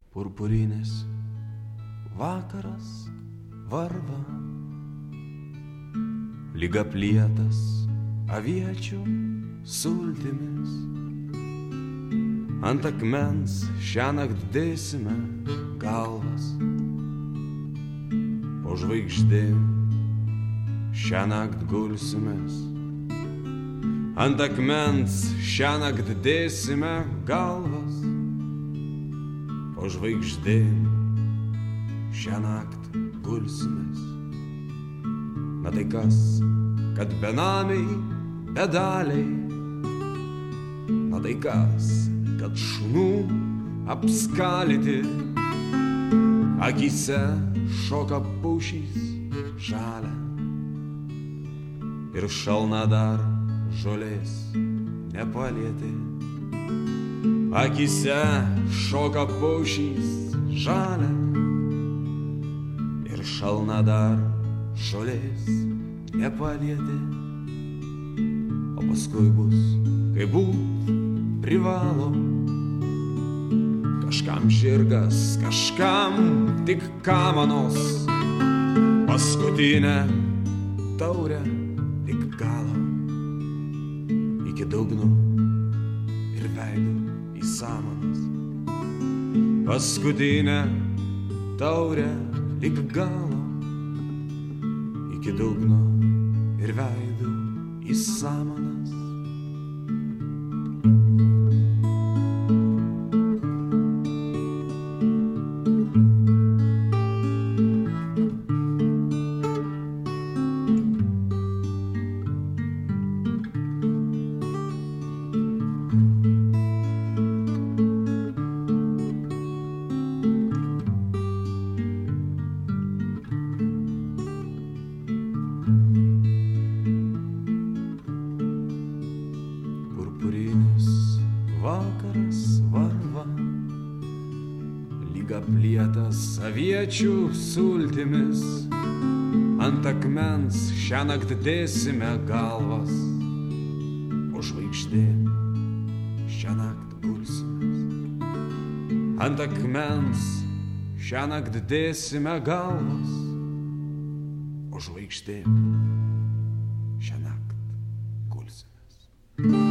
Purpurinis vakaras varva, lyg aplietas aviečių sultimis. Ant akmens šiąnakt dėsime galvas, po žvaigždėm šiąnakt gulsimės. Ant akmens šiąnakt dėsime galvas, po žvaigždėm šiąnakt gulsimės. Na tai kas, kad benamiai, bedaliai, na tai kas, kad šunų apskalyti, akyse šoka pušys žalia ir šalna dar žolės nepalietė. Akyse šoka pušys žalia ir šalna dar žolės nepalietė. O paskui bus, kaip būt privalo, kažkam žirgas, kažkam tik kamanos, paskutinę taurę tik galo, iki dugno ir veido į samanas. Paskutinę taurę lik galo, iki dugno ir veido į samanas. Vakaras varva, lyg aplietas aviečių sultimis. Ant akmens šiąnakt dėsime galvas, o žvaigždėm šiąnakt gulsimės. Ant akmens šiąnakt dėsime galvas, o žvaigždėm šiąnakt gulsimės.